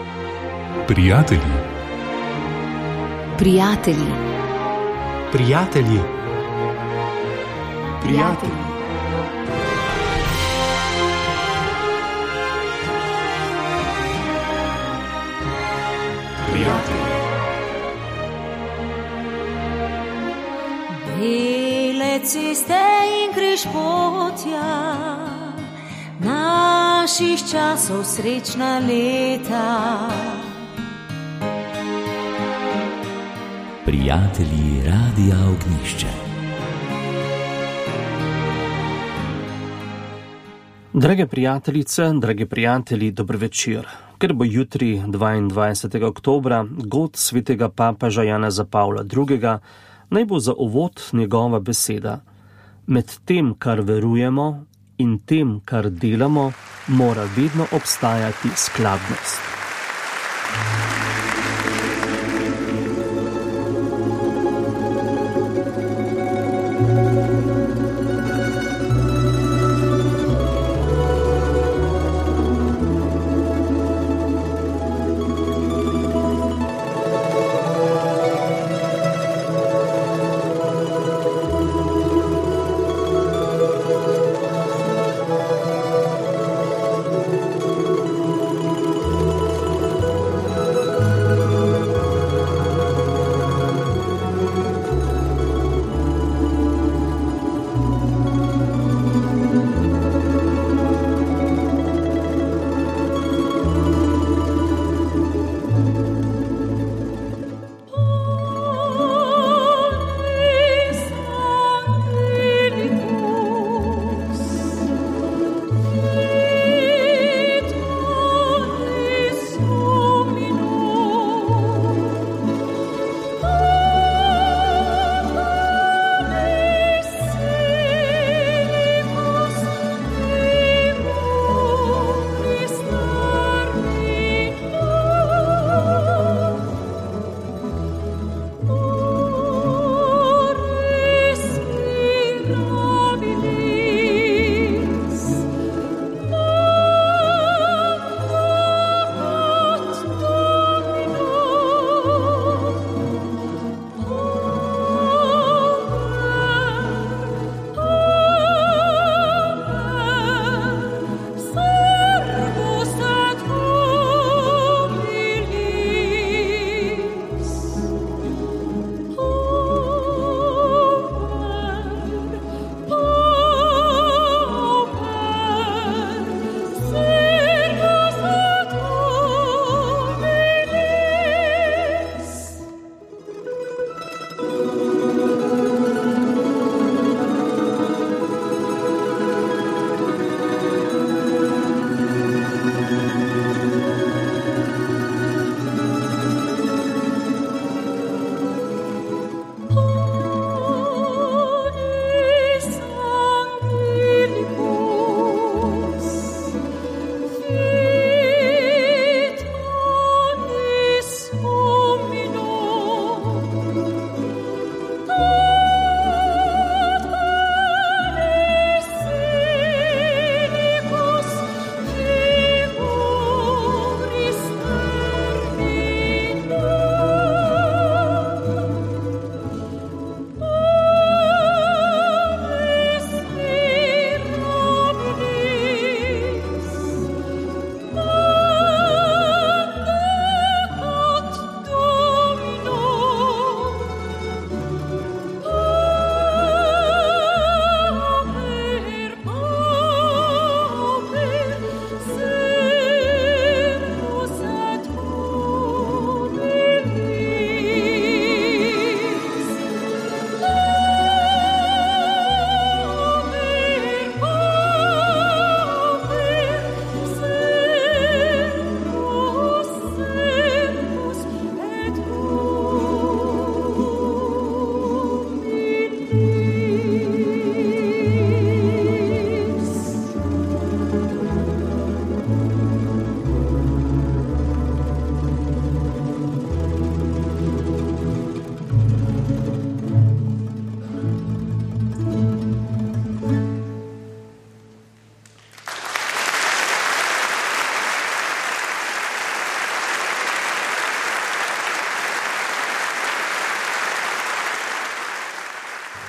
Prijatelji. Prijatelji. Prijatelji. Prijatelji. Bele ceste in križpotja, naših časov srečna leta. Prijatelji Radia Ognjišče. Drage prijateljice, dragi prijatelji, dober večer. Ker bo jutri 22. oktobra god svetega papeža Janeza Pavla II., naj bo za uvod njegova beseda. Med tem, kar verujemo in tem, kar delamo, mora vedno obstajati skladnost.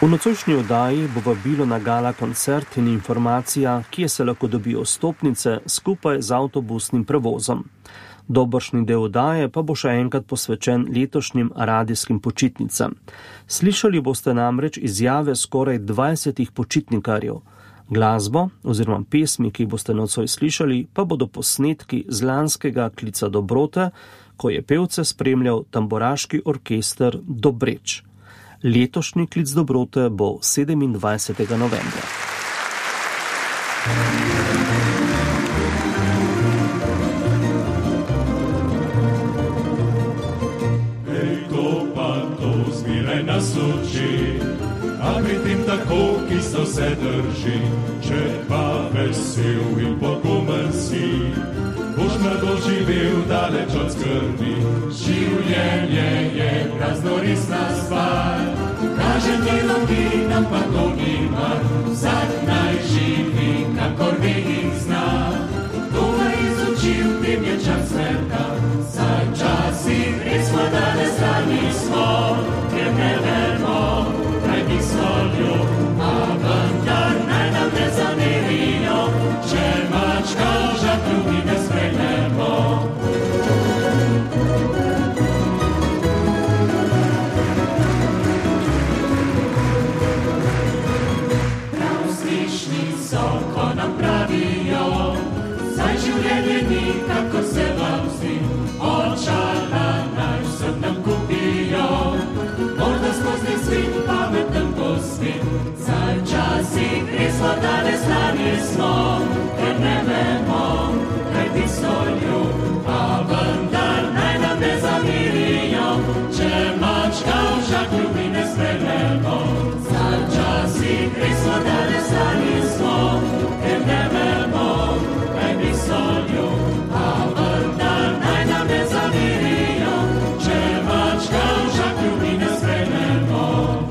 V nocojšnji oddaji bo vabilo na gala koncert in informacija, kje se lahko dobijo vstopnice skupaj z avtobusnim prevozom. Dobršni del oddaje pa bo še enkrat posvečen letošnjim radijskim počitnicam. Slišali boste namreč izjave skoraj 20 počitnikarjev. Glasbo oziroma pesmi, ki boste nocoj slišali, pa bodo posnetki z lanskega klica dobrote, ko je pevce spremljal tamburaški orkester Dobreč. Letošnji klic dobrote bo 27. novembra. Ej, to pa to zmeraj nas uči, a pri tem tako, ki se vse drži. Če pa vesel in pogumen si, boš mlado živel daleč od skrbi. Življenje je praznorisna stvar, kaže ti logika, pa to nima. Vsak naj živi, kakor ve in zna. To ga izučil, tem je čas smrta. Saj časih res smo danes rani smo, ker ne vemo, kaj bi soljo. A vendar naj nam ne zamerijo, če mačka v žaklju ne sprejmemo. Prav slišni so, ko nam pravijo, saj življenje ni, kako se vam zdi. Očala naj vsem nam kupijo, morda skozi svet pametem posvet. Saj včasih res smo danes lani smo, ker ne vemo, kaj ti solju. A vendar naj nam ne zamirijo, če mačka v žaklju ne sprejmemo. Saj včasih res smo danes lani smo, ker ne vemo, kaj ti solju. A vendar naj nam ne zamirijo, če mačka v žaklju ne sprejmemo.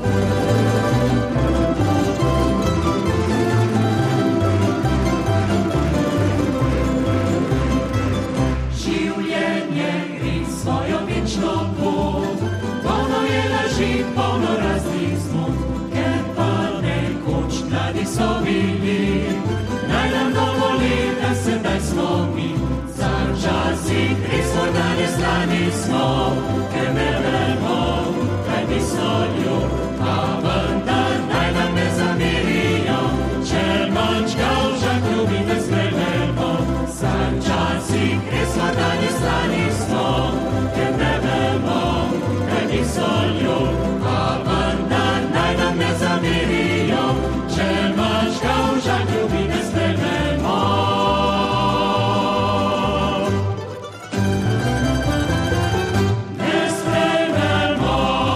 Življenje gre svojo večno pot, polno je laži, polno raznih zmot, ker pa nekoč mladi so bili. Naj nam dovoli, da sedaj smo mi, za včasih res smo danes lani smo, ker ne vemo, kaj bi solju. A vendar naj nam ne zamerijo, če mačka v žaklju ne sprejmemo. Za včasih res smo danes lani smo, ker ne vemo, kaj bi solju. A vendar naj nam ne zamerijo, če mačka v žaklju ne sprejmemo. Ne sprejmemo.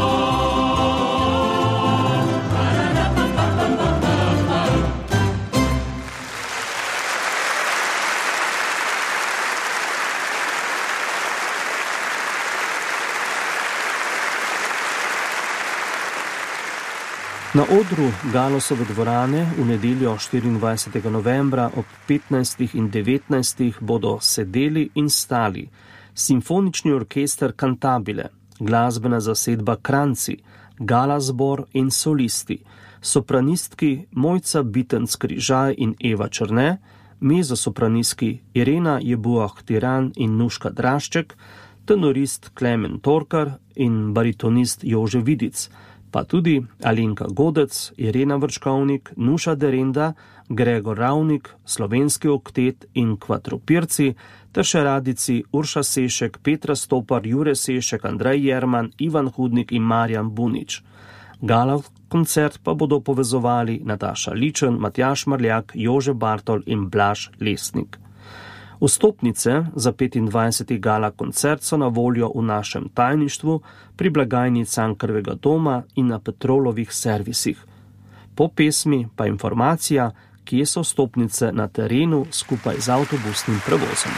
Na odru Galosove dvorane v nedeljo 24. novembra ob 15. in 19. bodo sedeli in stali simfonični orkester Cantabile, glasbena zasedba Kranci, gala zbor in solisti, sopranistki Mojca Bitenc-Križaj in Eva Černe, mezosopranistki Irena Jebuah-Tiran in Nuška Drašček, tenorist Klemen Torkar in baritonist Jože Vidic, pa tudi Alenka Godec, Irena Vrčkovnik, Nuša Derenda, Gregor Ravnik, slovenski oktet in kvatropirci, ter še radici Urša Sešek, Petra Stopar, Jure Sešek, Andrej Jerman, Ivan Hudnik in Marjan Bunič. Gala koncert pa bodo povezovali Nataša Ličen, Matjaž Marljak, Jože Bartol in Blaž Lesnik. Vstopnice za 25. gala koncert so na voljo v našem tajništvu, pri blagajni Cankarjevega doma in na Petrolovih servisih. Po pesmi pa informacija, kje so vstopnice na terenu skupaj z avtobusnim prevozom.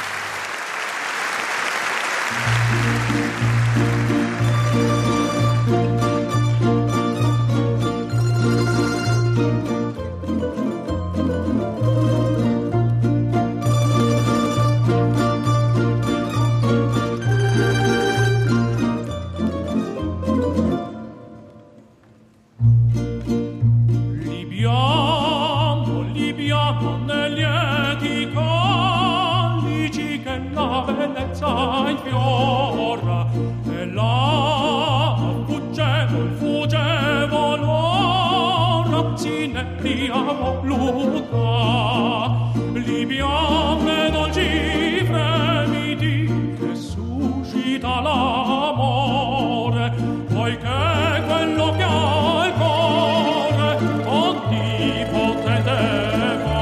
la bellezza in fiora, e là fuggevo l'ora, si ne pria voluta, libiame dolci fremiti, che suscita l'amore, poiché quello che ha il cuore onnipotente fa.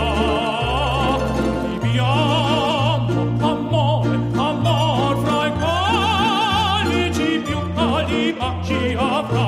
Libiamo amor fra i calici più cali baci avrà.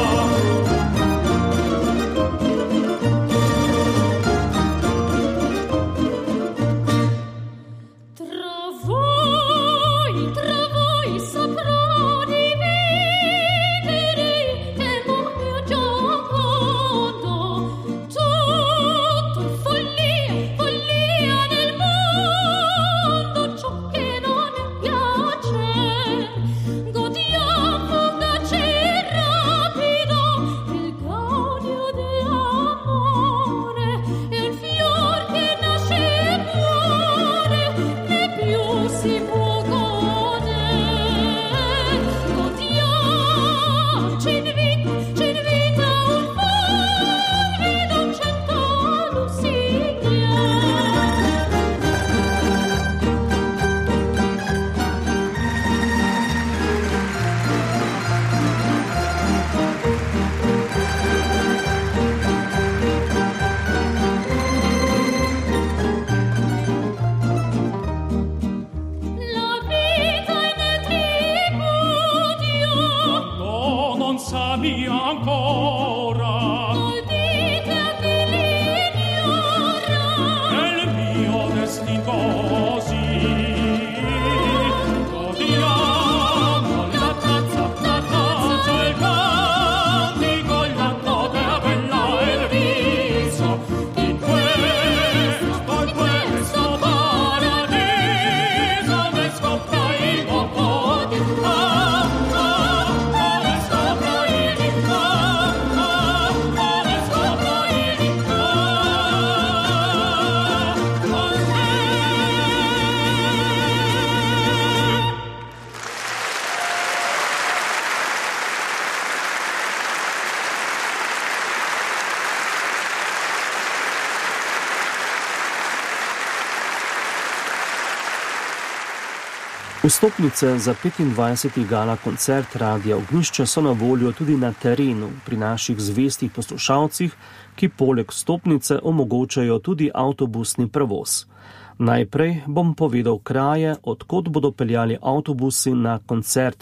Vstopnice za 25. gala koncert Radia Ognjišče so na voljo tudi na terenu pri naših zvestih poslušalcih, ki poleg vstopnice omogočajo tudi avtobusni prevoz. Najprej bom povedal kraje, odkot bodo peljali avtobusi na koncert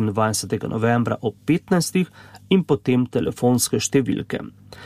24. novembra ob 15. in potem telefonske številke.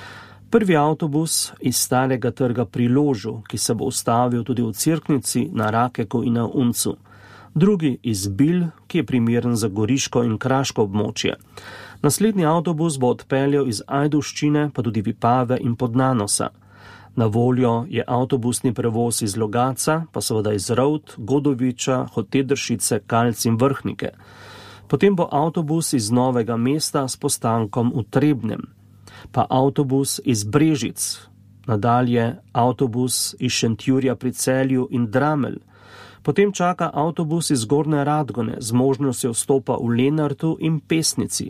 Prvi avtobus iz Starega trga pri Ložu, ki se bo ustavil tudi v Cerknici, na Rakeku in na Uncu. Drugi iz Bil, ki je primeren za goriško in kraško območje. Naslednji avtobus bo odpeljal iz Ajdovščine, pa tudi Vipave in Podnanosa. Na voljo je avtobusni prevoz iz Logatca, pa seveda iz Rovt, Godoviča, Hotedršice, Kalc in Vrhnike. Potem bo avtobus iz Novega mesta s postankom v Trebnjem, pa avtobus iz Brežic, nadalje avtobus iz Šentjurja pri Celju in Dramelj. Potem čaka avtobus iz Gornje Radgone z možnostjo vstopa v Lenartu in Pesnici.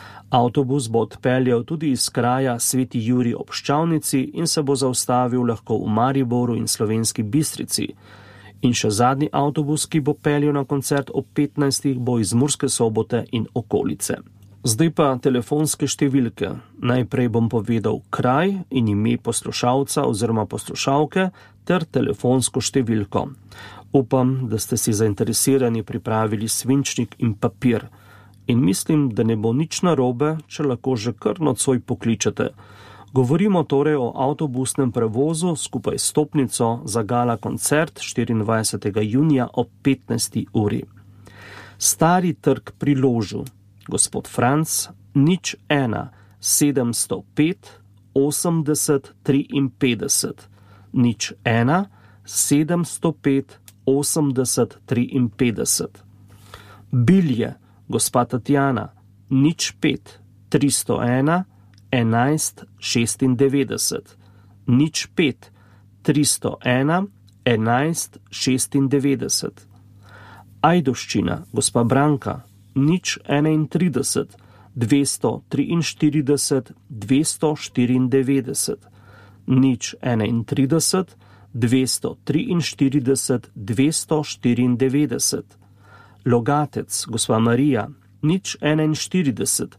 Avtobus bo odpeljal tudi iz kraja Sveti Jurij ob Ščavnici in se bo zaustavil lahko v Mariboru in Slovenski Bistrici. In še zadnji avtobus, ki bo peljal na koncert ob 15. bo iz Murske Sobote in okolice. Zdaj pa telefonske številke. Najprej bom povedal kraj in ime poslušalca oziroma poslušalke ter telefonsko številko. Upam, da ste si zainteresirani pripravili svinčnik in papir. In mislim, da ne bo nič narobe, če lahko že kar nocoj pokličete. Govorimo torej o avtobusnem prevozu skupaj s stopnico za gala koncert 24. junija ob 15. uri. Stari trg pri Ložu. Gospod Franc, 01 705 80 53. 01 705 80 53. Bilje, gospa Tatjana, 05 301 11 96. 05 301 11 96. Ajdovščina, gospa Branka, 031 243 294, 031 243 294. Logatec, gospa Marija, 041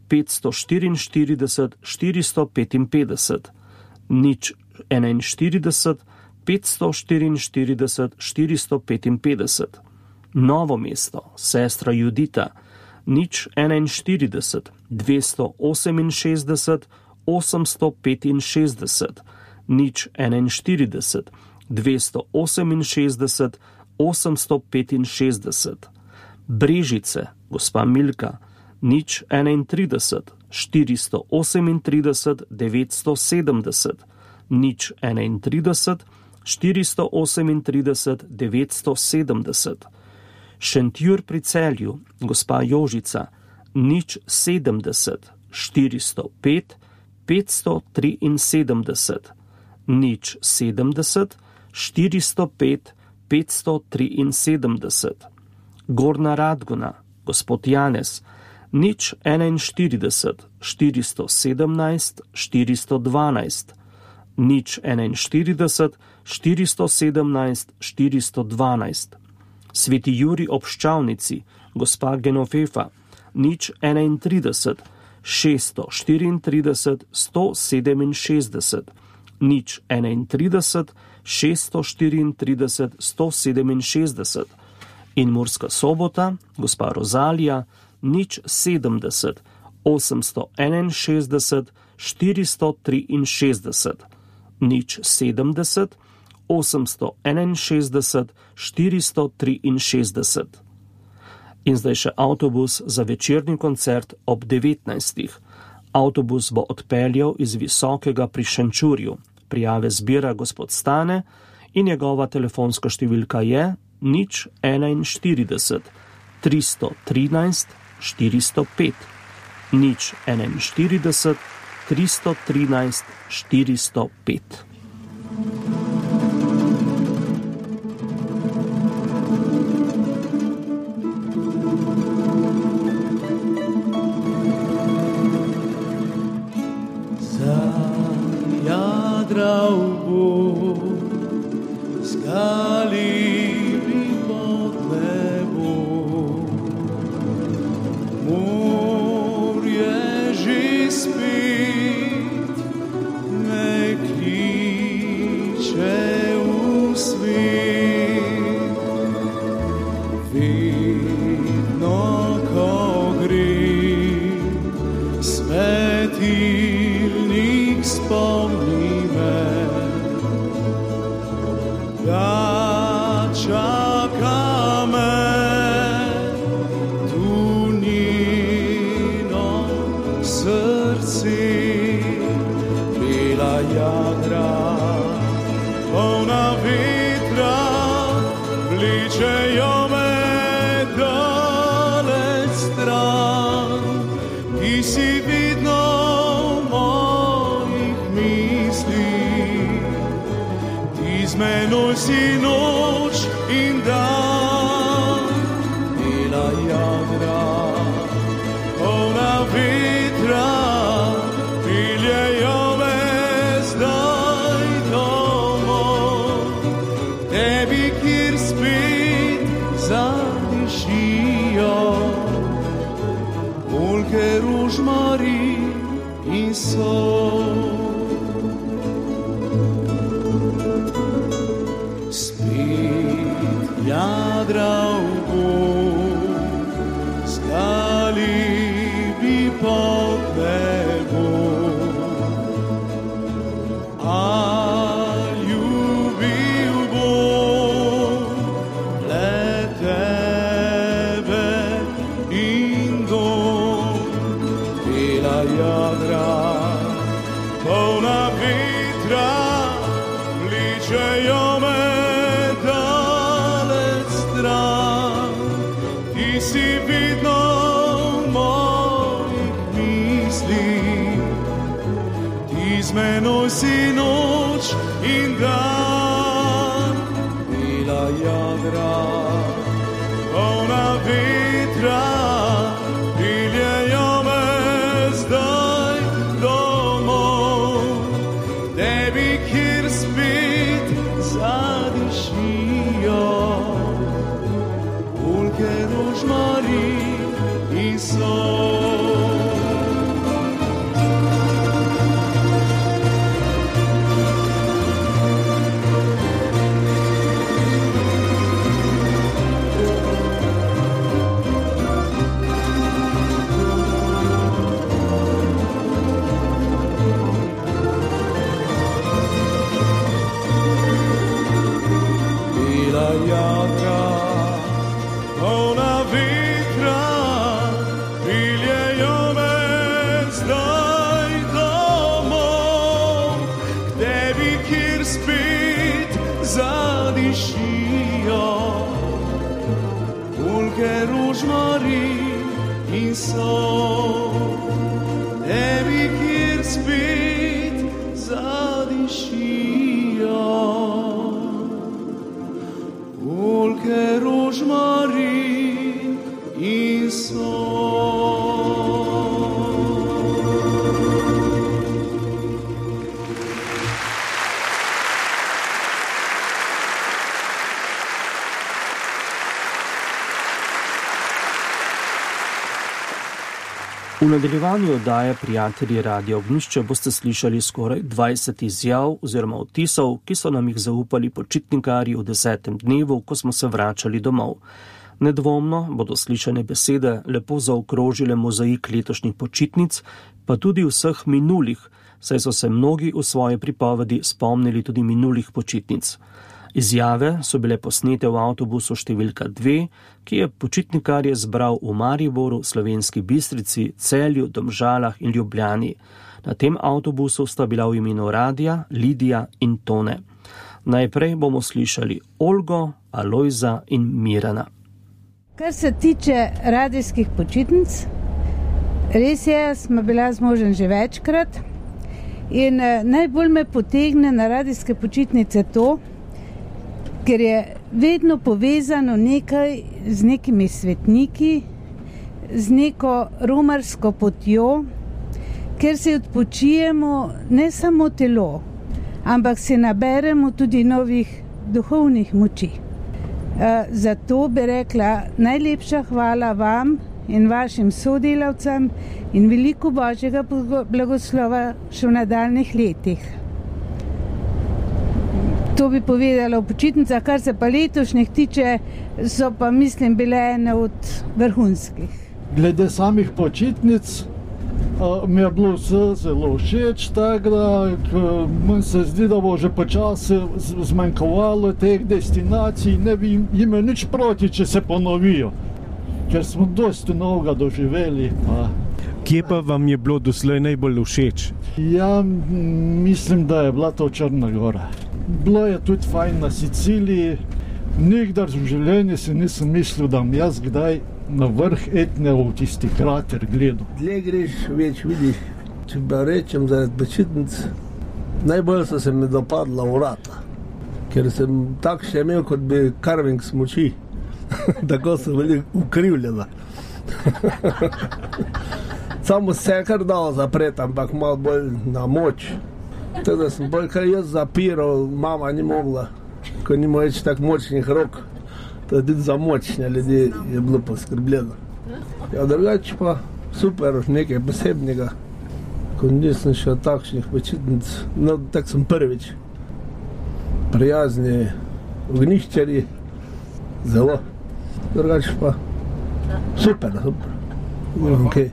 544 455, 041 544 455. Novo mesto, sestra Judita, 041 268 865, 041 268 865. Brežice, gospa Milka, 031 438 970, 031 438 970. Šentjur pri Celju, gospa Jožica, 070 405 573, 070 405 573. Gornja Radgona, gospod Janez, 041 417 412, 041 417 412. Sveti Jurij ob Ščavnici, gospa Genofefa, 031 634 167, 031 634 167. In Murska Sobota, gospa Rozalija, 070 861 463, 070 861 463. In zdaj še avtobus za večerni koncert ob 19. Avtobus bo odpeljal iz Visokega pri Šenčurju. Prijave zbira gospod Stane in njegova telefonska številka je 041 313 405, 041 313 405. Oh che rožmari in sol. V nadaljevanju oddaje Prijatelji Radia Ognjišče boste slišali skoraj 20 izjav oziroma odtisov, ki so nam jih zaupali počitnikarji v 10. dnevu, ko smo se vračali domov. Nedvomno bodo slišane besede lepo zaokrožile mozaik letošnjih počitnic, pa tudi vseh minulih, saj so se mnogi v svoji pripovedi spomnili tudi minulih počitnic. Izjave so bile posnete v avtobusu številka 2, ki je počitnikarje zbral v Mariboru, Slovenski Bistrici, Celju, Domžalah in Ljubljani. Na tem avtobusu sta bila v imenu radia Lidija in Tone. Najprej bomo slišali Olgo, Alojza in Mirana. Kar se tiče radijskih počitnic, res je, smo bila z možem že večkrat in najbolj me potegne na radijske počitnice to, ker je vedno povezano nekaj z nekimi svetniki, z neko romarsko potjo, ker se odpočijemo ne samo telo, ampak se naberemo tudi novih duhovnih moči. Zato bi rekla najlepša hvala vam in vašim sodelavcem in veliko Božjega blagoslova še v nadaljnjih letih. To bi povedala o počitnicah, kar se pa letošnjih tiče, so pa mislim bile ene od vrhunskih. Glede samih počitnic mi je bilo vse zelo všeč, tako da meni se zdi, da bo že počasi zmanjkovalo teh destinacij, ne bi imel nič proti, če se ponovijo, ker smo dosti novega doživeli. Kje pa vam je bilo doslej najbolj všeč? Ja, mislim, da je bila to Črna Gora. Bilo je tudi fajn na Siciliji. Nikdar v življenju si nisem mislil, da bom jaz kdaj na vrh Etne v tisti krater gledal. Dlje greš, več vidiš. Če pa rečem zaradi počitnic, najbolj so se mi dopadla vrata, ker sem tak še imel, kot bi carving smuči. Tako so bili ukrivljena. Samo se je kar dalo zapreti, ampak malo bolj na moč. Tako da sem bolj kar jaz zapiral, mama ni mogla, ko nima več tak močnih rok. Tudi za močne ljudi je bilo poskrbljeno. Ja, drugače pa super, nekaj posebnega, ko nisem še takšnih počitnic. No, tak sem prvič. Prijazni ognjiščarji, zelo. Drugače pa super. Okay.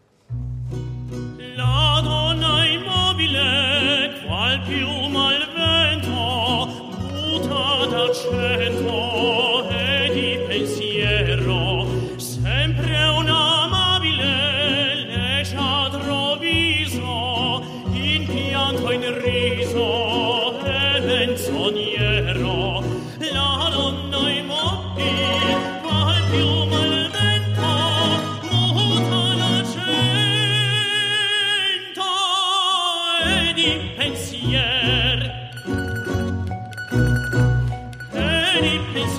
Piuma al vento, muta d'accento e di pensiero, sempre un amabile leggiadro viso, in pianto in riso e menzognero. La donna immobile, qual piuma al vento, muta d'accento e di pensiero.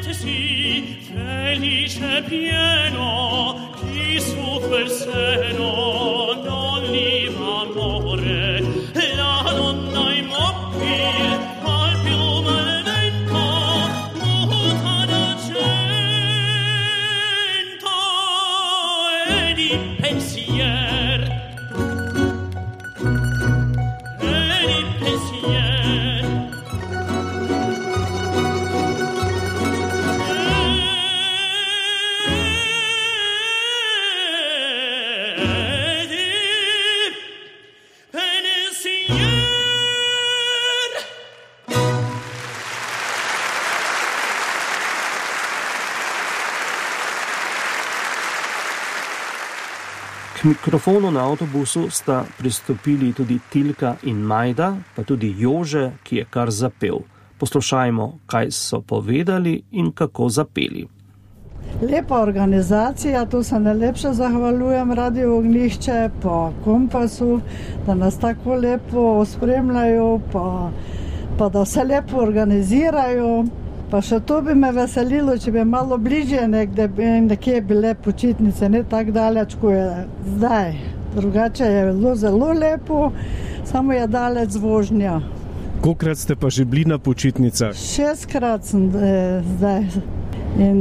K mikrofonu na avtobusu sta pristopili tudi Tilka in Majda, pa tudi Jože, ki je kar zapel. Poslušajmo, kaj so povedali in kako zapeli. Lepa organizacija, tu se najlepše zahvaljujem Radio Ognjišče pa Kompasu, da nas tako lepo spremljajo, pa da se lepo organizirajo. Pa še to bi me veselilo, če bi malo bližje nekje bile počitnice, ne tako daleč, ko je zdaj. Drugače je bilo zelo lepo, samo je daleč vožnja. Kolikrat ste pa že bili na počitnicah? 6-krat sem zdaj in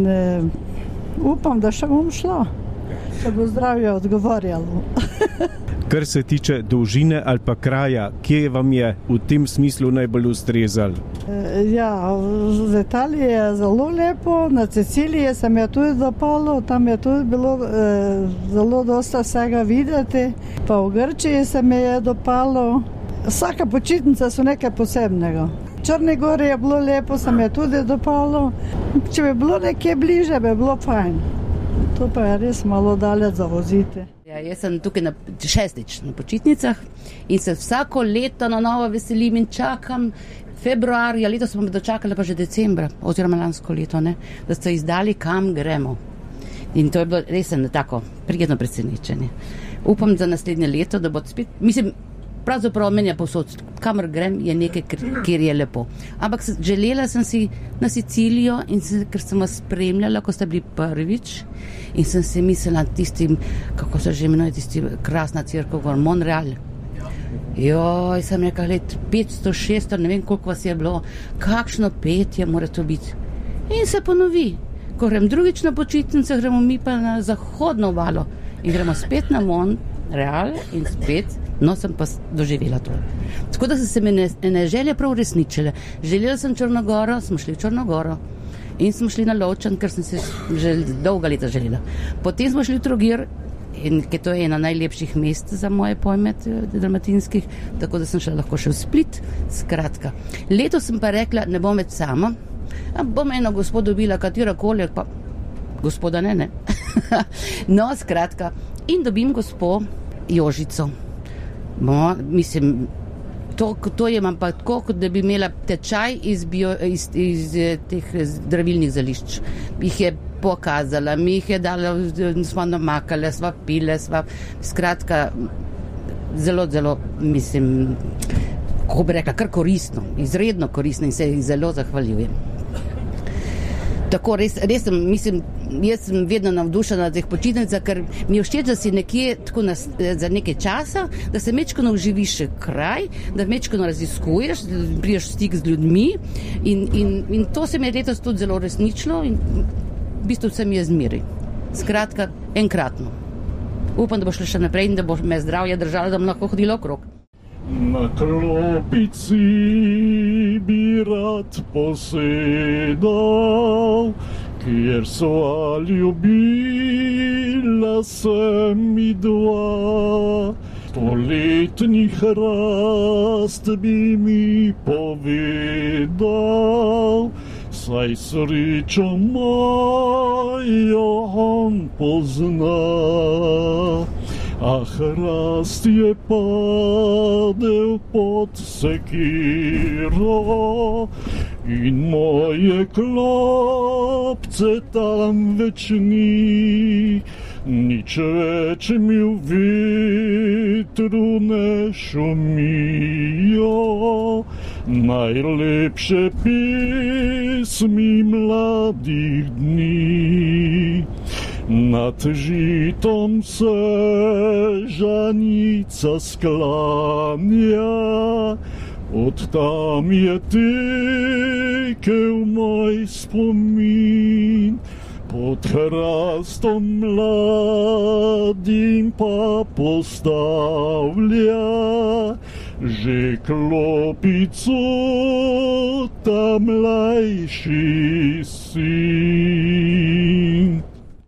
upam, da še bom šla, če bo zdravje odgovarjalo. Kar se tiče dolžine ali pa kraja, kje vam je v tem smislu najbolj ustrezal? Ja, v Italiji je zelo lepo, na Siciliji se mi je tudi dopalo, tam je tudi bilo zelo dosta vsega videti, pa v Grčiji se mi je dopalo. Vsaka počitnica so nekaj posebnega. V Črni Gori je bilo lepo, se mi je tudi dopalo. Če bi bilo nekje bliže, bi bilo fajn. To pa je res malo daleč za voziti. Ja, jaz sem tukaj 6. na počitnicah in se vsako leto na novo veselim in čakam februarja, letos smo dočakali pa že decembra, oziroma lansko leto, ne, da ste izdali, kam gremo. In to je bilo res tako prijetno presenečenje. Upam za naslednje leto, da bo spet, mislim, pravzaprav meni je povsod, kamor grem, je nekaj, kjer je lepo. Ampak želela sem si na Sicilijo, ker sem vas spremljala, ko ste bili prvič, in sem si mislila tistim, kako se že imenuje, tisti krasna cerkev, Monreal. Joj, sem rekla, 500, 600, ne vem, koliko vas je bilo, kakšno petje mora to biti. In se ponovi. Ko grem drugič na počitnice, gremo mi pa na zahodno obalo in gremo spet na Monreal in spet. No, sem pa doživela to. Tako da so se mi ene želje prav uresničile. Želela sem Črnogoro, smo šli v Črnogoro in smo šli na Lovčan, ker sem se že dolga leta želela. Potem smo šli v Trogir, in ker to je ena najlepših mest za moje pojme dalmatinskih, tako da sem šla lahko še v Split. Skratka, letos sem pa rekla, ne bom več sama, bom eno gospod dobila, katerakoli, pa gospoda ne. No, skratka, in dobim gospo Jožico. No, mislim, to je imam pa tako, kot da bi imela tečaj iz teh zdravilnih zališč. Jih je pokazala, mi jih je dala, smo namakale, sva pile, skratka, zelo, zelo, mislim, kako bi rekla, kar koristno, izredno koristno in se jih zelo zahvaljujem. Tako, res sem, mislim, jaz sem vedno navdušena na teh počitnicah, ker mi je všeč, da si nekje tako za nekaj časa, da se mečkano uživiš kraj, da mečkano raziskuješ, da prideš v stik z ljudmi in to se mi je letos tudi zelo resničilo in v bistvu se mi je zmeri. Skratka, enkratno. Upam, da bo šlo še naprej in da bo me zdravje držalo, da bom lahko hodila okrog. Na klopici bi rad posedal, kjer sva ljubila se mi dva. Stoletni hrast bi mi povedal, saj srečo mojo on pozna. A hrast je padel pod sekiro in moje klopce tam več ni. Nič več mi v vetru ne šumijo, najlepše pesmi mladih dni. Nad žitom se žanica sklanja, od tam je tekel moj spomin. Pod hrastom mladim pa postavlja že klopico ta mlajši sin.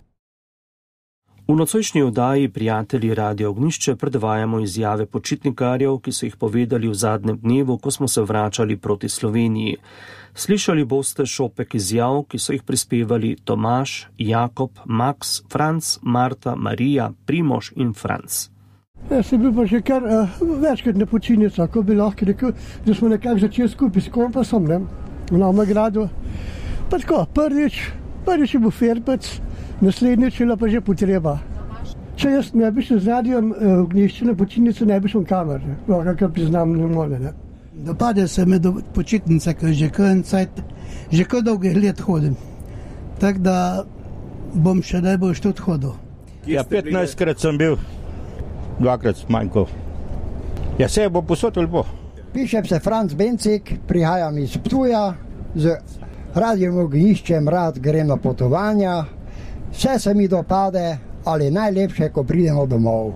V nocojšnji oddaji Prijatelji Radia Ognjišče predvajamo izjave počitnikarjev, ki so jih povedali v zadnjem dnevu, ko smo se vračali proti Sloveniji. Slišali boste šopek izjav, ki so jih prispevali Tomaž, Jakob, Max, Franc, Marta, Marija, Primož in Franc. Jaz sem bil pa že kar večkrat na počitnicah, ko bi lahko rekel, da smo nekako začeli skupaj s Kompasom, ne, v Novem gradu. Pa tako, prvič je bil Ferpec, naslednjič je pa že potreba. Če jaz ne bi šel z Radijom Ognjišče na počitnice, ne bi šel kamer, kar priznam, ne more, ne. Dopade se me do počitnice, ker že kar dolgih let hodim. Tako da bom še najbolj tudi hodil. Ja, 15krat sem bil, 2krat manjkal. Ja, se bo posod ali bo? Pišem se Franc Bencik, prihajam iz Ptuja, z Radijom Ognjiščem rad grem na potovanja. Vse se mi dopade, ali najlepše, ko pridemo domov.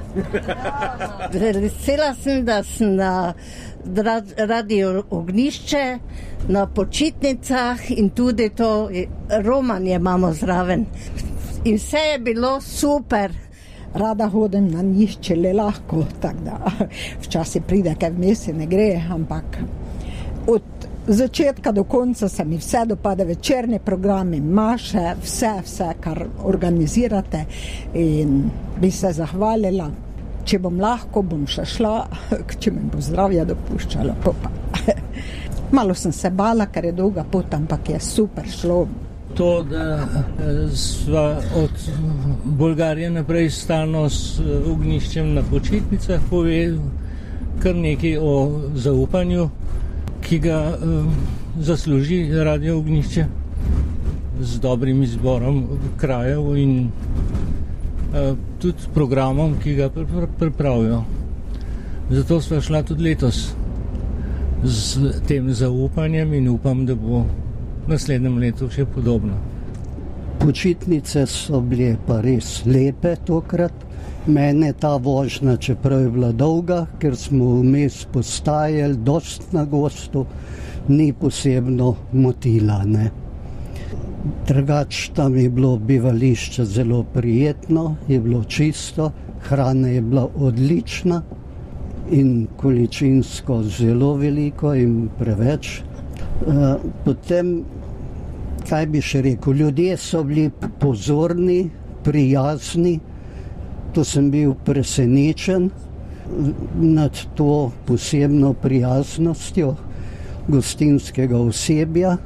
Vesela sem, da sem na Radio Ognjišče, na počitnicah in tudi to romanje imamo zraven. In vse je bilo super. Rada hodim na njih, če le lahko, tako da včasih pride, ker vmes ne gre, ampak od začetka do konca se mi vse dopade, večerni programi, maše, vse, kar organizirate in bi se zahvalila. Če bom lahko, bom še šla, če mi bo zdravje dopuščalo. Malo sem se bala, ker je dolga pot, ampak je super šlo. To, da sva od Bolgarije naprej stalno s Ognjiščem na počitnicah, pove kar nekaj o zaupanju, ki ga zasluži Radio Ognjišče z dobrim izborom krajev in tudi programom, ki ga pripravijo. Zato sva šla tudi letos z tem zaupanjem in upam, da bo v naslednjem letu še podobno. Počitnice so bile pa res lepe tokrat. Mene ta vožnja, čeprav je bila dolga, ker smo vmes postajali dost na gostu, ni posebno motila, ne. Drugač tam je bilo bivališče zelo prijetno, je bilo čisto, hrana je bila odlična in količinsko zelo veliko in preveč. Potem, kaj bi še rekel, ljudje so bili pozorni, prijazni, to sem bil presenečen nad to posebno prijaznostjo gostinskega osebja,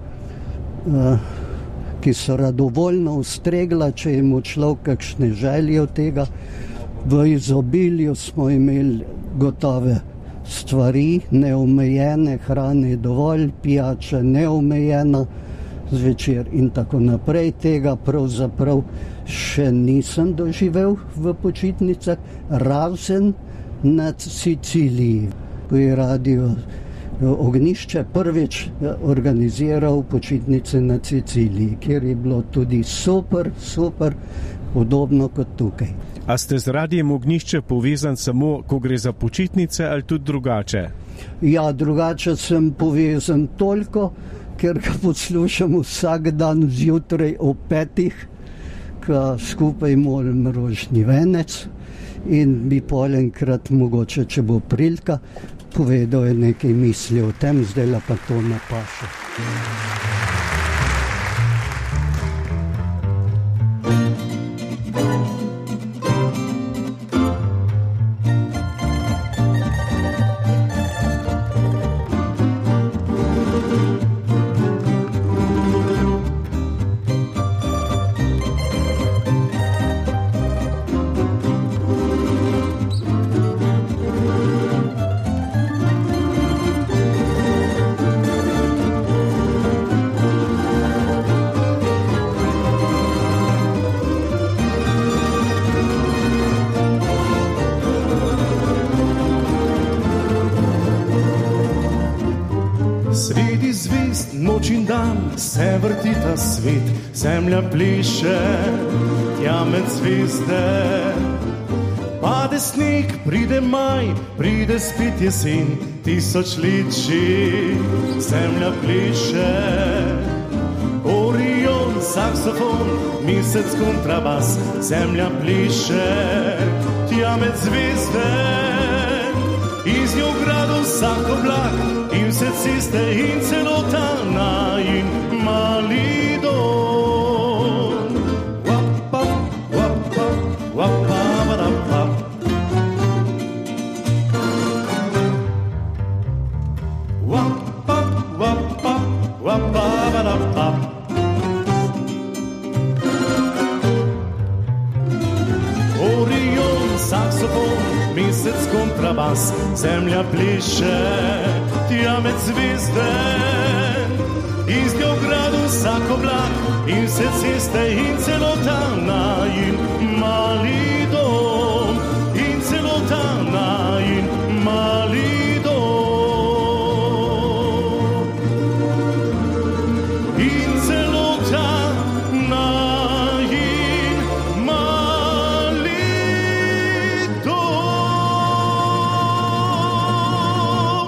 ki so radovoljno ustregla, če je mu človek kakšne želje od tega. V izobilju smo imeli gotove stvari, neomejene, hrane dovolj, pijača neomejena zvečer in tako naprej. Tega pravzaprav še nisem doživel v počitnicah, razen nad Siciliji, ko je Radio Ognjišče prvič organiziral počitnice na Siciliji, kjer je bilo tudi super, podobno kot tukaj. A ste z Radijem Ognjišče povezan samo, ko gre za počitnice ali tudi drugače? Ja, drugače sem povezan toliko, ker ga poslušam vsak dan zjutraj ob 5, ko skupaj molim rožni venec in bi polenkrat mogoče, če bo prilika, povedal je nekaj misli o tem, zdaj pa to ne paše. ta svet, zemlja pliše, tja med zvezde. Pade sneg, pride maj, pride spet jesen, tisočliči, zemlja pliše. Orion, saksofon, mesec, kontrabas, zemlja pliše, tja med zvezde. Iz njo gradu vsak oblak in vse ceste in celotana in mali dom. Wapa, wapa, wapa, wadapa. Wapa, wapa, wapa, wadapa. Orion, saksofon, mesec, kontrabas, zemlja pliše, tja med zvezde. Iz njo gradu vsak oblak in vse ceste in celotana in mali dom. In celotana in mali dom. In celotana in mali dom.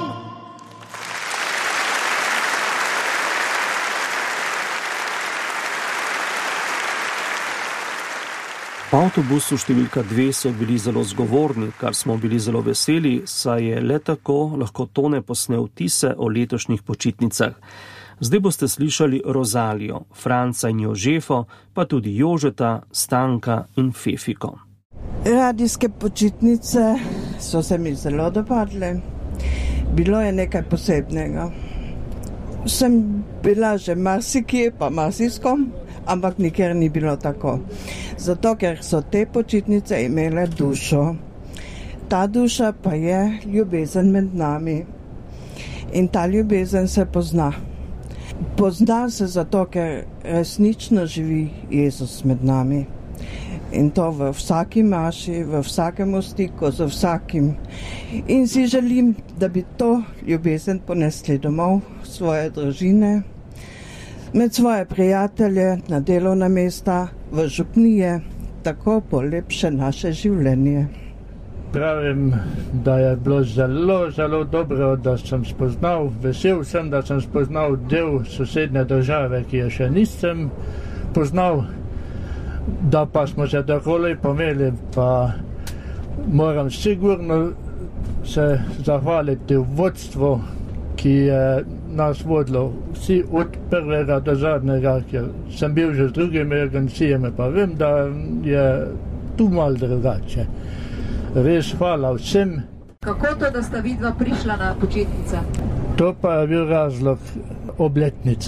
V avtobusu številka 2 so bili zelo zgovorni, kar smo bili zelo veseli, saj je le tako lahko Tone posnel vtise o letošnjih počitnicah. Zdaj boste slišali Rozalijo, Franca in Jožefo, pa tudi Jožeta, Stanka in Fefiko. Radijske počitnice so se mi zelo dopadle. Bilo je nekaj posebnega. Sem bila že marsikje, pa marsiskom, ampak nikjer ni bilo tako. Zato, ker so te počitnice imele dušo. Ta duša pa je ljubezen med nami. In ta ljubezen se pozna. Pozna se zato, ker resnično živi Jezus med nami. In to v vsaki maši, v vsakem stiku, z vsakim. In si želim, da bi to ljubezen ponesli domov, svoje družine, med svoje prijatelje, na delovna mesta, v župnije, tako polepše naše življenje. Pravim, da je bilo zelo, zelo dobro, da sem spoznal, vesel sem, da sem spoznal del sosednje države, ki jo še nisem poznal, da pa smo se tako lepo imeli, pa moram sigurno se zahvaliti vodstvu, ki je nas vodilo vsi od prvega do zadnjega, ker sem bil že z drugimi organizacijami, pa vem, da je tu malo drugače. Res hvala vsem. Kako to, da sta vidva prišla na počitnice? To pa je bil razlog obletnica,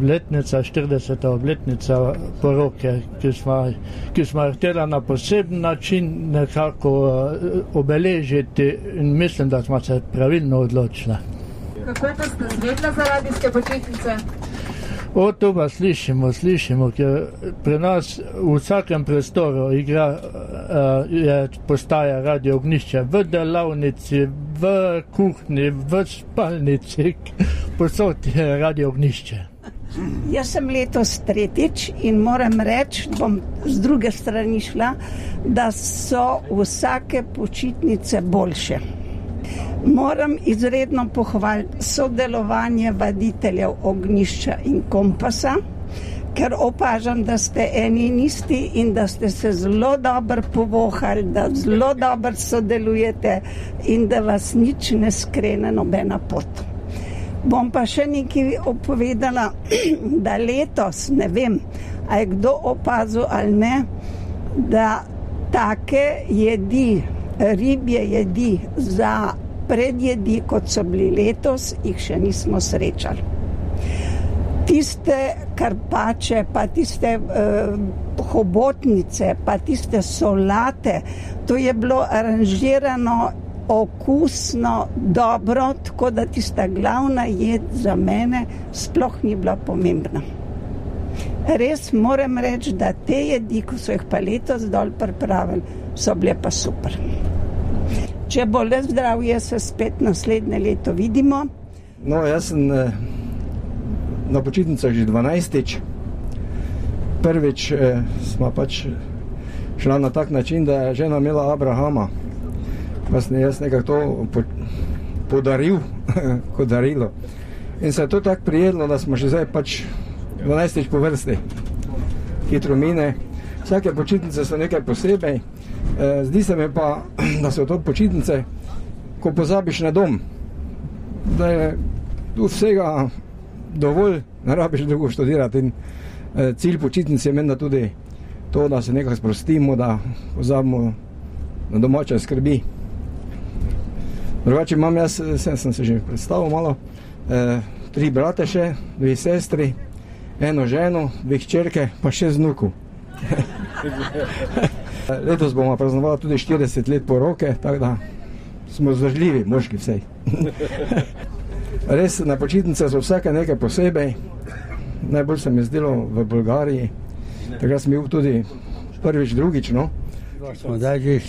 40. obletnica poroke, ki smo htela na poseben način nekako obeležiti in mislim, da smo se pravilno odločila. Kako pa ste zvedla za radijske počitnice? O, to pa slišimo, ker pri nas v vsakem prostoru postaja Radio Ognjišče, v delavnici, v kuhinji, v spalnici, posod je Radio Ognjišče. Jaz sem letos tretjič in moram reči, bom z druge strani šla, da so vsake počitnice boljše. Moram izredno pohvaliti sodelovanje vaditeljev Ognjišča in Kompasa, ker opažam, da ste eni in isti in da ste se zelo dobro povohali, da zelo dobro sodelujete in da vas nič ne skrene nobena pot. Bom pa še nekaj opovedala, da letos, ne vem, a je kdo opazil ali ne, da take jedi, ribje jedi za predjedi, kot so bili letos, jih še nismo srečali. Tiste karpače, pa tiste hobotnice, pa tiste solate, to je bilo aranžirano okusno, dobro, tako da tista glavna jed za mene sploh ni bila pomembna. Res moram reči, da te jedi, ko so jih pa letos dol pripravili, so bile pa super. Če bo le zdravje, se spet naslednje leto vidimo. No, jaz sem na počitnicah že 12. prvič smo pač šla na tak način, da je žena imela Abrahama. Pa sem jaz nekako to podaril, kot darilo. In se je to tako prijedlo, da smo še zdaj pač 12 po vrsti. Hitro mine. Vsake počitnice so nekaj posebej. Zdi se mi pa, da so to počitnice, ko pozabiš na dom. Da je tu vsega dovolj, ne rabiš drugo študirati. In cilj počitnic je menda tudi to, da se nekako sprostimo, da pozabimo na domače skrbi. Drugače imam jaz, sem se že predstavil malo, 3 brate še, 2 sestri, 1 ženo, 2 hčerke, pa 6 vnukov. Letos bomo praznovali tudi 40 let poroke, tako da smo zdržljivi, moški vsej. Res, na počitnice so vsake nekaj posebej. Najbolj se mi zdelo v Bolgariji. Takrat sem bil tudi prvič, drugič, no. Smo zdaj že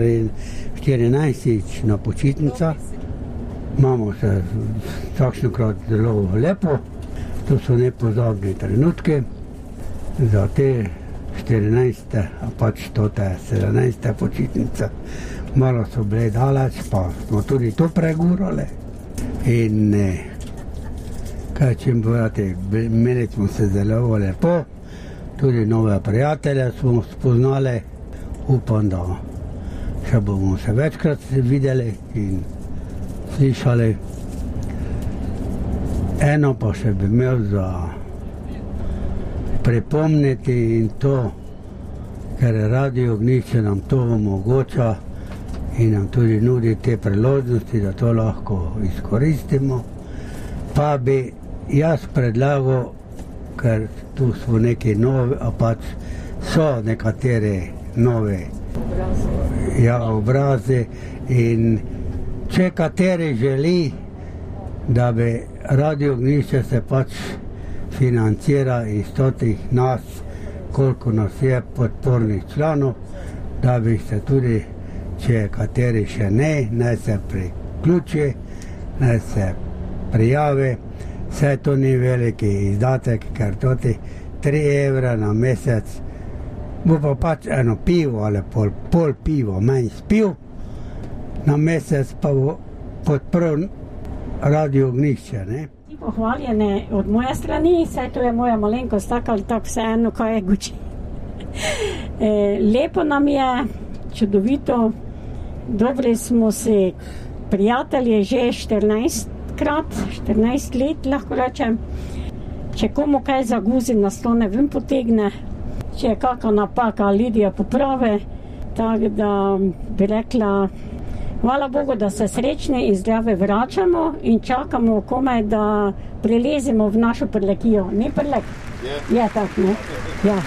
14 na počitnicah. Imamo se takšnokrat zelo lepo. To so nepozabni trenutki. Za te 14. a pač to je 17. počitnica. Malo so bile daleč, pa smo tudi to pregurali. In kaj čem povedati, imeli smo se zelo lepo. Tudi nove prijatelje smo spoznali. Upam, da še bomo se večkrat videli in slišali. Eno pa še bi imel za pripomniti in to, ker Radio Ognjišče nam to omogoča in nam tudi nudi te priložnosti, da to lahko izkoristimo. Pa bi jaz predlagal, ker tu smo neki novi, a pač so nekateri novi obrazi in če kateri želi, da bi Radio Ognjišče se pač financira iz totih nas, koliko nas je podpornih članov, da bi se tudi, če kateri še ne, naj se priključi, naj se prijavi. Vse to ni veliki izdatek, ker toti 3 evra na mesec bo pa pač eno pivo ali pol pivo manj spil, na mesec pa bo podprl Radio Ognjišče, ne? Pohvaljene od moje strani, saj to je moja malenkost, tako ali tako vseeno, kaj je guči. Lepo nam je, čudovito, dobri smo si prijatelji že 14 let, lahko rečem. Če komu kaj zaguzi, nas to ne vem potegne. Če je kakšna napaka, Lidija popravi, tako da bi rekla, hvala Bogu, da se srečni in zdravi vračamo in čakamo komaj, da prilezimo v našo Prlekijo. Ni Prlek? Je tako, ne? Ja.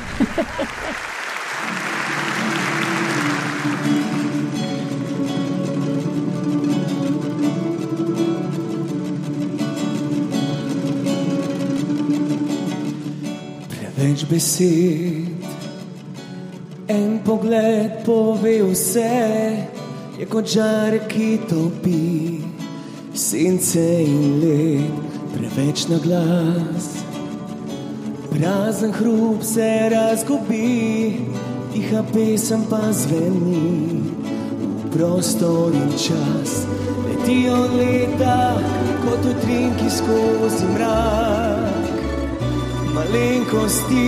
Preveč besed, en pogled pove vse, je kot žar, ki topi sence in led. Preveč na glas, prazen hrup se razgubi, tiha pesem pa zveni v prostor in čas. Letijo leta kot utrinki skozi mrak, malenkosti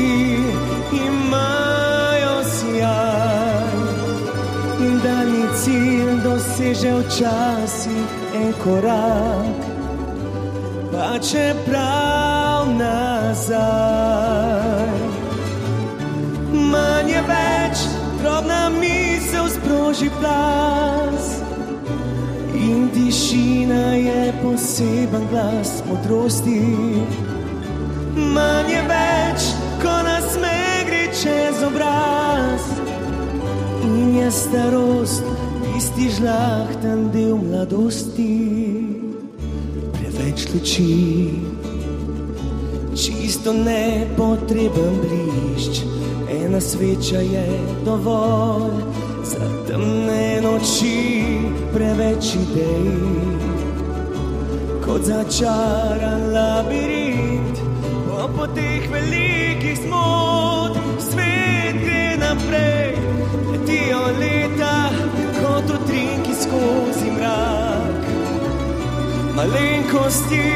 imajo sijaj in daljni cilj doseže včasih en korak, pa čeprav nazaj. Manj je več, drobna misel sproži plas in tišina je poseben glas modrosti. Manj je več, ko nasmeh gre čez obraz in je starost tisti žlahten del mladosti. Preveč luči, čisto nepotreben blišč, ena sveča je dovolj za temne noči. Preveč idej, kot začaran labirint, po poteh velikih smot. kosti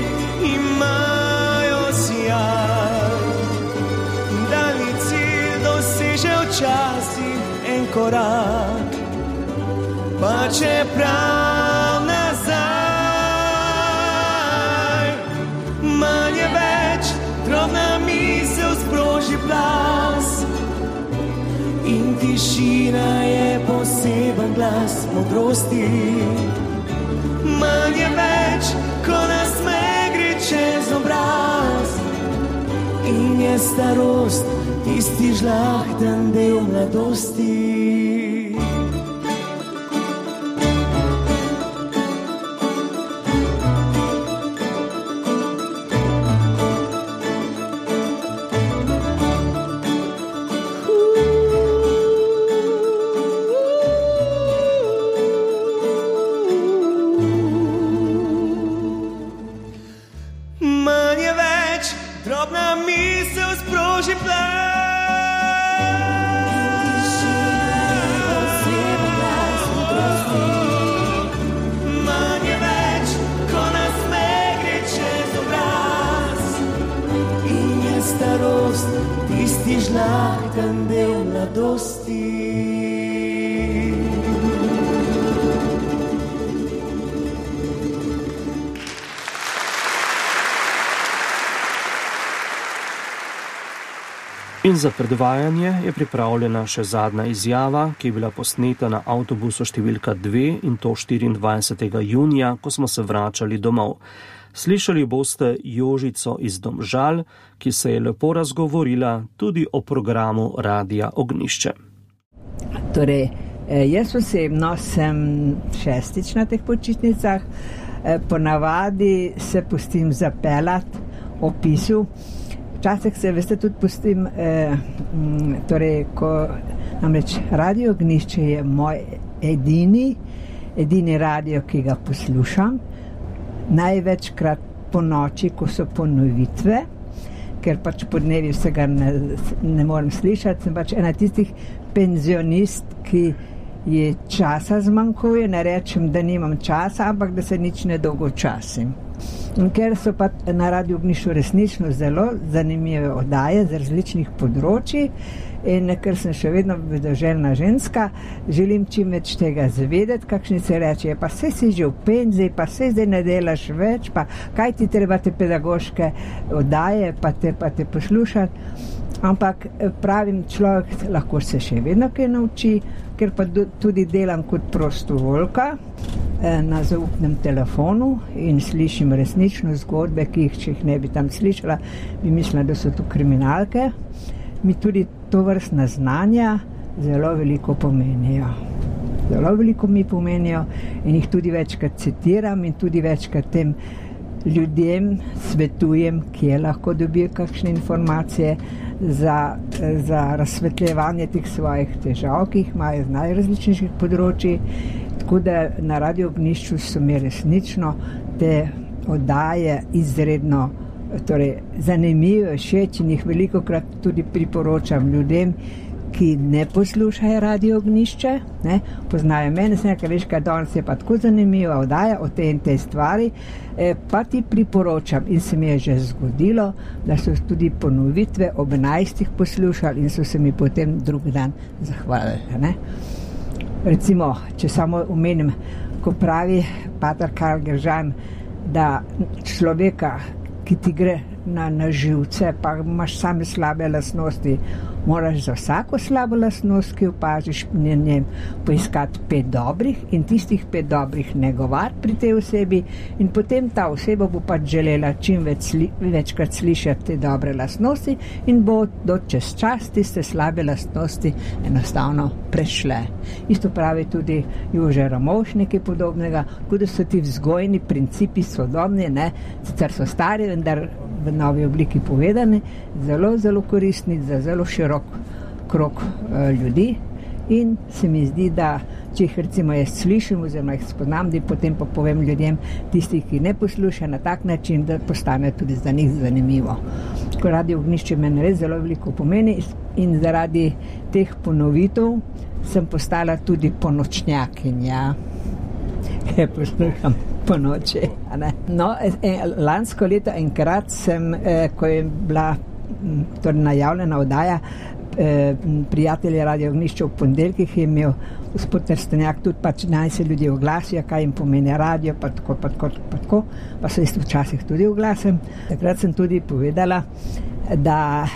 imajo sijaj. Daljni cilj doseže včasih en korak, pa čeprav nazaj. Manj je več, drobna misel sproži plas, in tišina je poseben glas modrosti. Manj je več, ko nasmeh gre čez obraz, in je starost tisti žlahten del mladosti. In za predvajanje je pripravljena še zadnja izjava, ki je bila posneta na avtobusu številka 2 in to 24. junija, ko smo se vračali domov. Slišali boste Jožico iz Domžal, ki se je lepo razgovorila tudi o programu Radia Ognjišče. Torej, jaz osebno sem šestič na teh počitnicah, ponavadi se pustim zapeljati opisu. Včasih se, veste, tudi pustim, torej, ko namreč Radio Ognjišče je moj edini radio, ki ga poslušam. Največkrat po noči, ko so ponovitve, ker pač po dnevi vsega ne morem slišati, sem pač ena tistih penzionist, ki je časa zmanjkuje, ne rečem, da nimam časa, ampak da se nič ne dolgočasim. In ker so pa na Radio Ognjišču resnično zelo zanimive oddaje z različnih področji in ker sem še vedno vedoželjna ženska, želim čim več tega zvedeti, kakšni se reče, pa saj si že v penziji, pa saj zdaj ne delaš več, pa kaj ti treba te pedagoške oddaje, pa te poslušati. Ampak pravim, človek lahko se še vedno kaj nauči, ker pa tudi delam kot prostovoljka na zaupnem telefonu in slišim resnično zgodbe, ki če jih ne bi tam slišala, bi mislila, da so tu kriminalke. Mi tudi to vrstna znanja zelo veliko pomenijo. Zelo veliko mi pomenijo in jih tudi večkrat citiram in tudi večkrat tem ljudem svetujem, kje lahko dobijo kakšne informacije za razsvetljevanje teh svojih težav, ki jih imajo z najrazličnejših področji. Tako da na Radio Ognjišču so mi resnično te oddaje izredno zanimive, všeč in jih velikokrat tudi priporočam ljudem, ki ne poslušajo Radio Ognjišče, poznajo mene, sem nekaj, veš, kaj danes je pa tako zanimiva oddaja o tej in tej stvari, pa ti priporočam in se mi je že zgodilo, da so tudi ponovitve ob 11 poslušali in so se mi potem drug dan zahvalili. Recimo, če samo omenim, ko pravi pater Karl Gržan, da človeka, ki ti gre na živce, pa imaš same slabe lastnosti, moraš za vsako slabo lastnost, ki opažiš v njem, poiskati 5 dobrih in tistih 5 dobrih negovati pri tej osebi in potem ta oseba bo pač želela čim večkrat slišati te dobre lastnosti in bo do čez čas tiste slabe lastnosti enostavno prešle. Isto pravi tudi Jože Ramovš nekaj podobnega, kot da so ti vzgojni principi sodobni, sicer so stari, vendar v novi obliki povedane, zelo, zelo koristni za zelo širok krog ljudi in se mi zdi, da če jih recimo jaz slišim oziroma jih spoznam, da potem pa povem ljudem, tistih, ki ne poslušajo na tak način, da postane tudi za njih zanimivo. Ko Radio Ognjišče meni res zelo veliko pomeni in zaradi teh ponovitev sem postala tudi ponočnjakinja. ki poslušam po noči. No, lansko leto enkrat sem, ko je bila torej najavljena oddaja Prijatelji Radio Ognjišče v ponedeljkih, je imel gospod Trstenjak tudi pač naj se ljudje oglasijo, kaj jim pomeni radio, pa tako, pa se isto včasih tudi oglasim. Takrat sem tudi povedala, da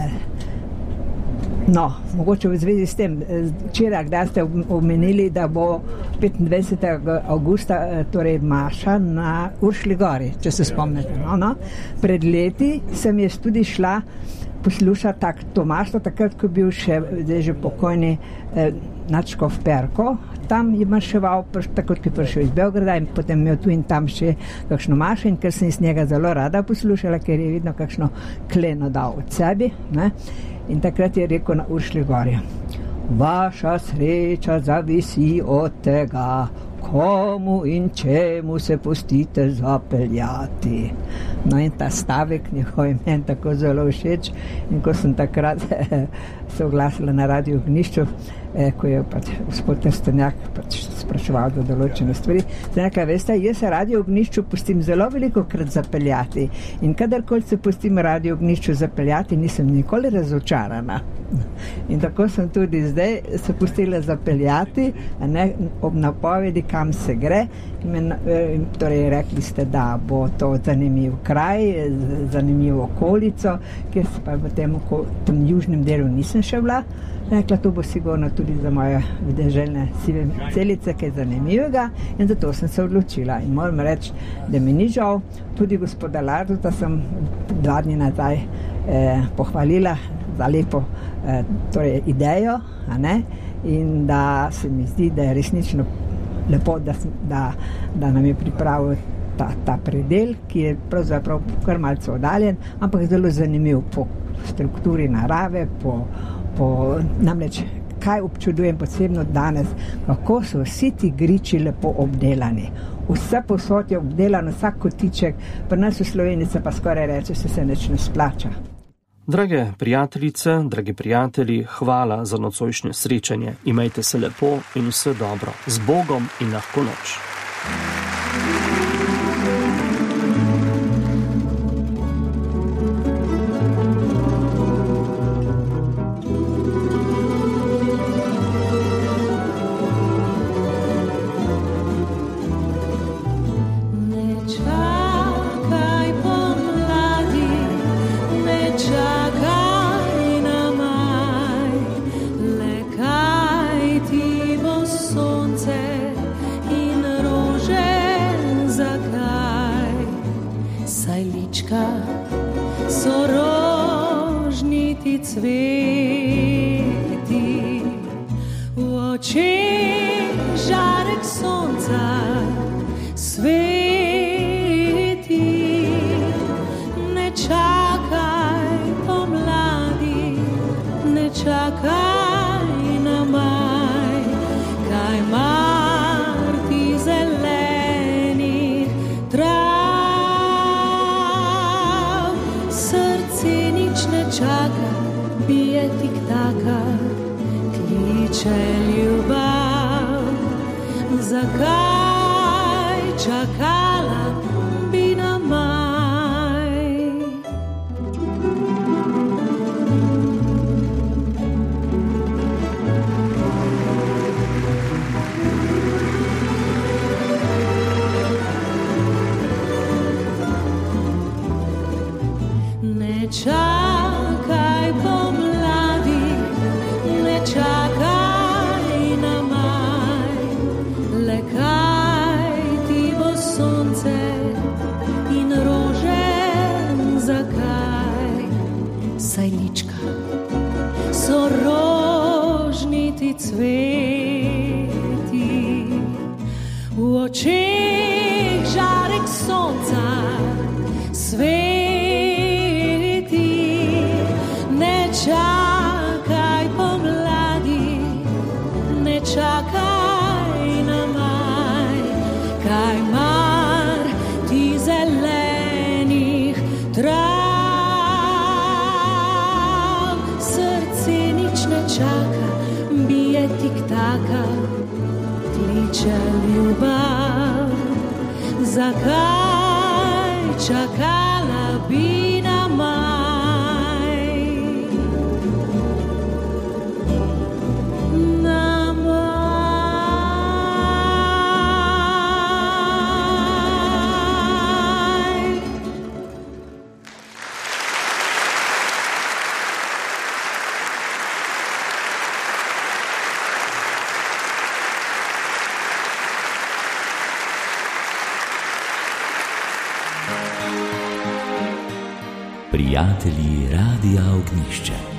mogoče v zvezi s tem, včeraj, kdaj ste omenili, da bo 25. avgusta, torej maša na Uršlji gori, če se spomnite. Pred leti sem jaz tudi šla poslušati to mašto, takrat, ko je bil še, zdaj že pokojni nadškof Perko, tam je maševal, takrat, ko je prišel iz Beograda in potem imel tu in tam še kakšno mašo in ker sem iz njega zelo rada poslušala, ker je vidno kakšno kleno dal od sebi, ne? In takrat je rekel na Uršlji gori: vaša sreča zavisi od tega, komu in čemu se pustite zapeljati. No in ta stavek njihov je meni tako zelo všeč in ko sem takrat se oglasila na Radio Ognjišču, ko je pač gospod Trstenjak pač spraševal do določene stvari, sem rekla, veste, jaz se Radio Ognjišču pustim zelo veliko krat zapeljati in kadarkoli se pustim Radio Ognjišču zapeljati, nisem nikoli razočarana. In tako sem tudi zdaj se pustila zapeljati, ob napovedi, kam se gre. Torej, rekli ste, da bo to zanimiv kraj, zanimivo okolico, kjer se pa v tem južnem delu nisem še bila. Rekla, to bo sigurno tudi za moje deželne sive celice, kaj zanimivega, in zato sem se odločila. In moram reči, da mi ni žal, tudi gospoda Lardota sem 2 dni nazaj pohvalila za lepo idejo, in da se mi zdi, da je resnično lepo, da nam je pripravil ta predel, ki je pravzaprav kar malce oddaljen, ampak zelo zanimiv po strukturi narave, namreč kaj občudujem posebno danes, kako so vsi ti griči lepo obdelani. Vse posod je obdelano, vsak kotiček, pri nas v Sloveniji se pa skoraj reče, se nič ne splača. Drage prijateljice, dragi prijatelji, hvala za nocojšnje srečanje. Imejte se lepo in vse dobro. Z Bogom in lahko noč. kliče ljubav, zakaj čakala bi na maj? Na maj. Prijatelji Radia Ognjišče.